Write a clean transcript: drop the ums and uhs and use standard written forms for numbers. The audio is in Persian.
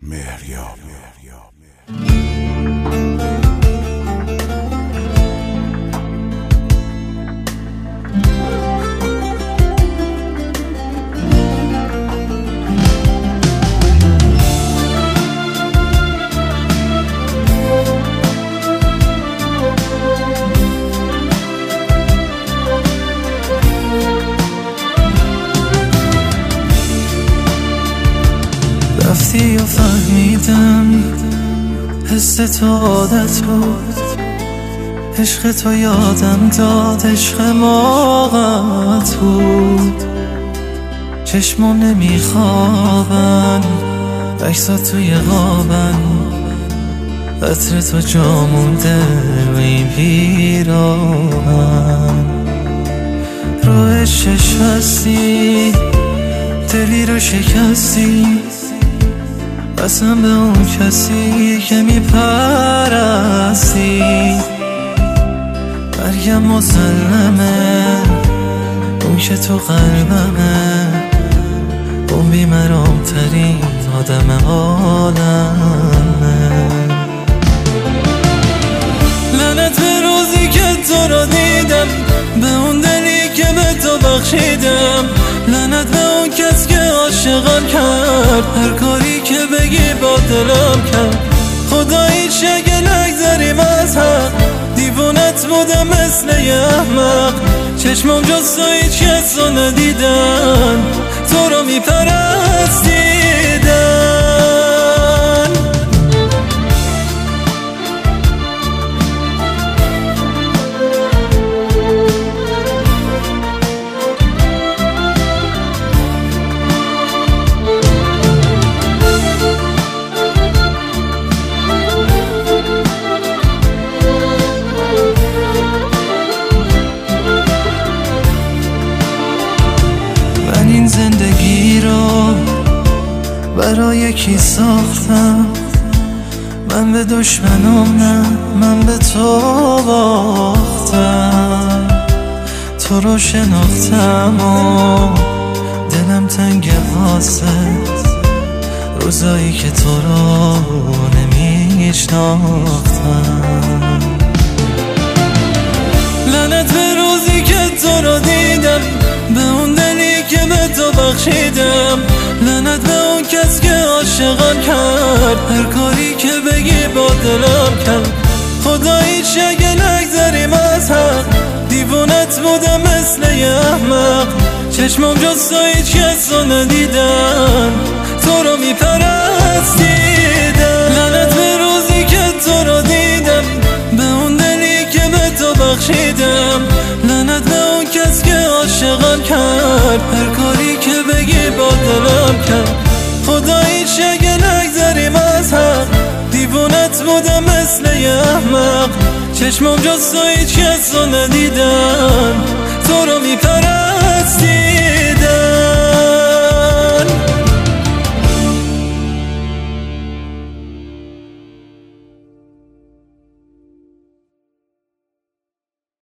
مهریاب. رفتی و فهمیدم حس تو عادت بود، عشق تو یادم داد عشق موقت بود. چشمو نمیخوابن عکسات توی قابن، عطر تو جا مونده و این پیراهن. رو عشقش هستی دلی رو شکستی، قسم به اون کسی که میپرستی. مرگم مسلمه اون که تو قلبمه، اون بیمرام ترین آدم عالمه. لعنت به روزی که تو رو دیدم، به اون دلی که به تو بخشیدم. لعنت به اون کس که عاشقم کرد، هر کاری که بگی با دلم کرد. خداییش اگه نگذریم از حق، دیوونت بودم مثل یه احمق. چشمم جز تو هیچ کس رو ندیدن، تو رو میپرستیدن. این زندگی رو برای کی ساختم؟ من به دشمنام نه، من به تو باختم. تو رو شناختم و دلم تنگ واسه روزایی که تو رو نمیشناختم. لعنت به روزی که تو رو دیدم، به اون دلی که به تو بخشیدم. لعنت به اون کس که عاشقم کرد، هر کاری که بگی با دلم کرد. خداییش اگه نگذریم از حق، دیوونت بودم مثل یه احمق. چشمم جز تو هیچ کس رو ندیدن، تو رو میپرستیدن. لعنت به روزی که تو رو دیدم، به اون دلی که به تو بخشیدم. لعنت به اون کس که عاشقم کرد، هر کاری که بگی با دلم کرد. خداییش اگه نگذریم از حق، دیوونت بودم مثل یه احمق. چشمم جز تو هیچ کس رو ندیدن، تو رو میپرستیدن.